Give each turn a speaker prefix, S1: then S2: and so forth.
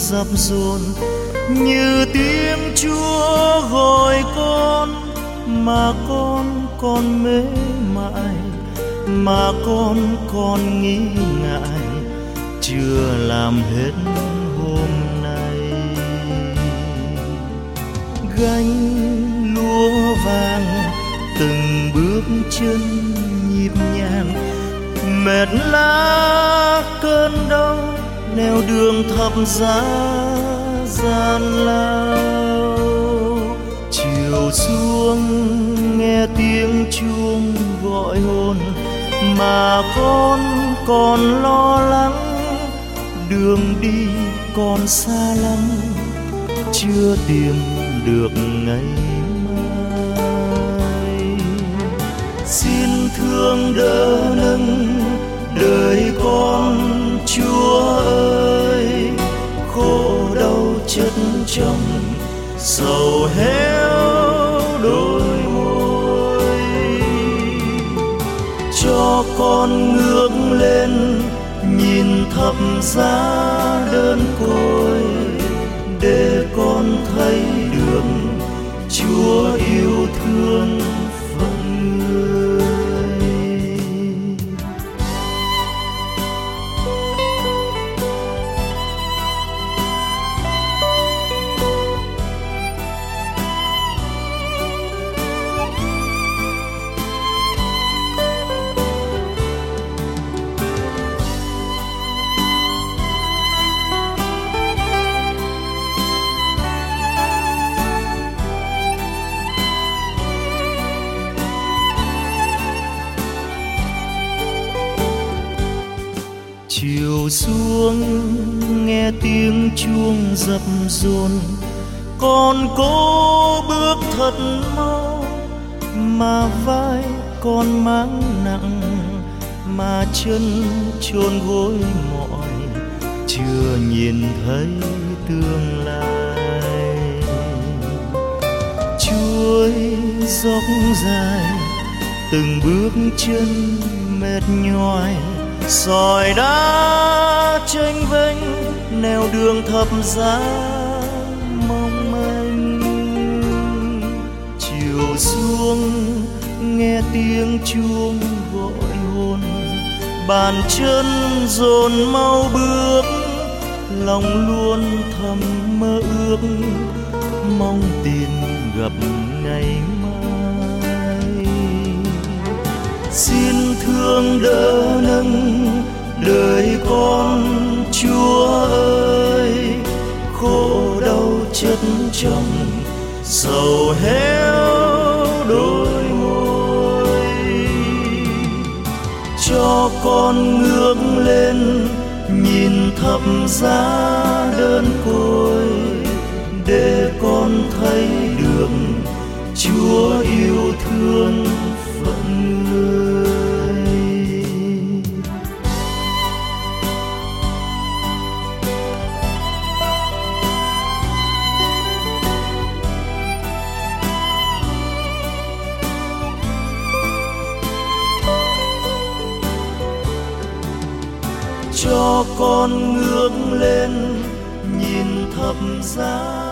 S1: dập dồn, như tiếng Chúa gọi con mà con còn mê mải, mà con còn nghi ngại chưa làm hết hôm nay. Gánh lúa vàng từng bước chân nhịp nhàng, mệt lá cơn đau nẻo đường thập giá gian lao. Chiều xuống nghe tiếng chuông gọi hồn, mà con còn lo lắng đường đi còn xa lắm, chưa tìm được ngày mai. Xin thương đỡ nâng đời con Chúa ơi, khổ đau chất chồng sầu héo đôi môi. Cho con ngước lên nhìn thập giá đơn côi, để con thấy được Chúa yêu thương phận người. Chiều xuống nghe tiếng chuông dập dồn, con cố bước thật mau, mà vai con mang nặng, mà chân chôn gối mỏi, chưa nhìn thấy tương lai. Chuối dốc dài từng bước chân mệt nhoài, sỏi đá chênh vênh nẻo đường thập giá mong manh. Chiều xuống nghe tiếng chuông gọi hồn, bàn chân dồn mau bước, lòng luôn thầm mơ ước mong tìm gặp ngày mai. Xin thương đỡ nâng đời con Chúa ơi, khổ đau chất chồng sầu héo đôi môi. Cho con ngước lên nhìn thập giá đơn côi, để con thấy được Chúa yêu thương phận người. Cho con ngước lên nhìn thập giá